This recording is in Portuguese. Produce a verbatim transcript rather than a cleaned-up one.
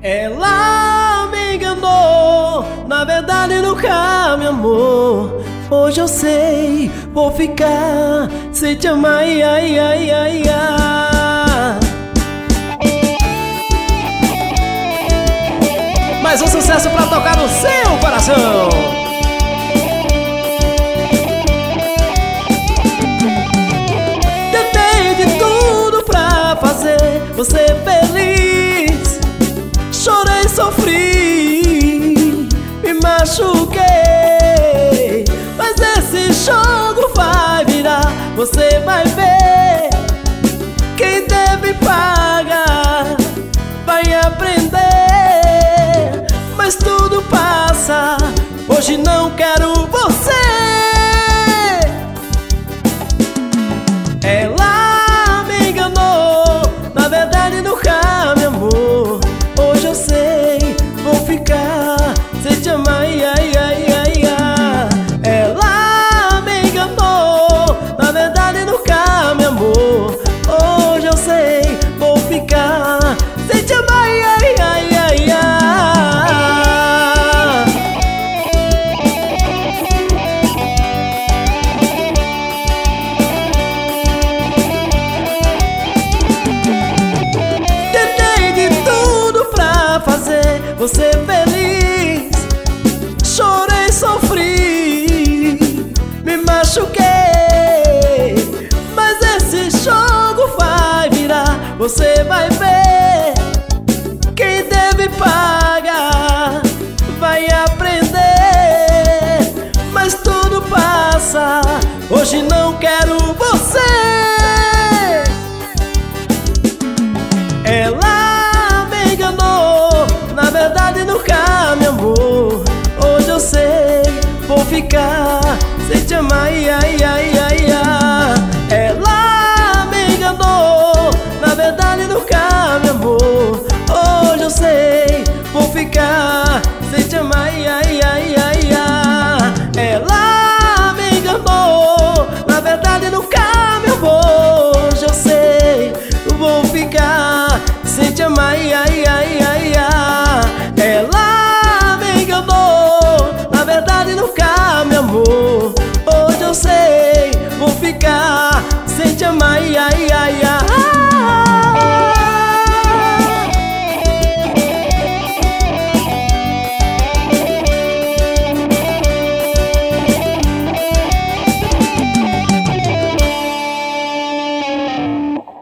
Ela me enganou, na verdade nunca me amou. Hoje eu sei, vou ficar sem te amar, ai, ai, ai, ai, ai. Mais um sucesso pra tocar no seu coração. Tentei de tudo pra fazer você feliz. Chorei, sofri, me machuquei, mas esse jogo vai virar. Você vai ver, quem deve pagar vai aprender. Mas tudo passa, hoje não quero você. Ela me enganou, na verdade nunca me amou. Hoje eu sei, vou ficar sem te amar, ai, ai, ai, ai, ai. Ela me enganou, na verdade nunca me amou. Hoje eu sei, vou ficar sem te amar, ai, ai, ai, ai, ai. Tentei de tudo pra fazer você feliz. Chorei, sofri, me machuquei, mas esse jogo vai virar. Você vai ver, quem deve pagar vai aprender. Mas tudo passa, hoje não quero você. Ela me enganou, na verdade nunca me amou. Hoje eu sei, vou ficar sem te amar, ai, ai, ai, ai, ai. Ela me enganou, na verdade nunca me amou. Hoje eu sei, vou ficar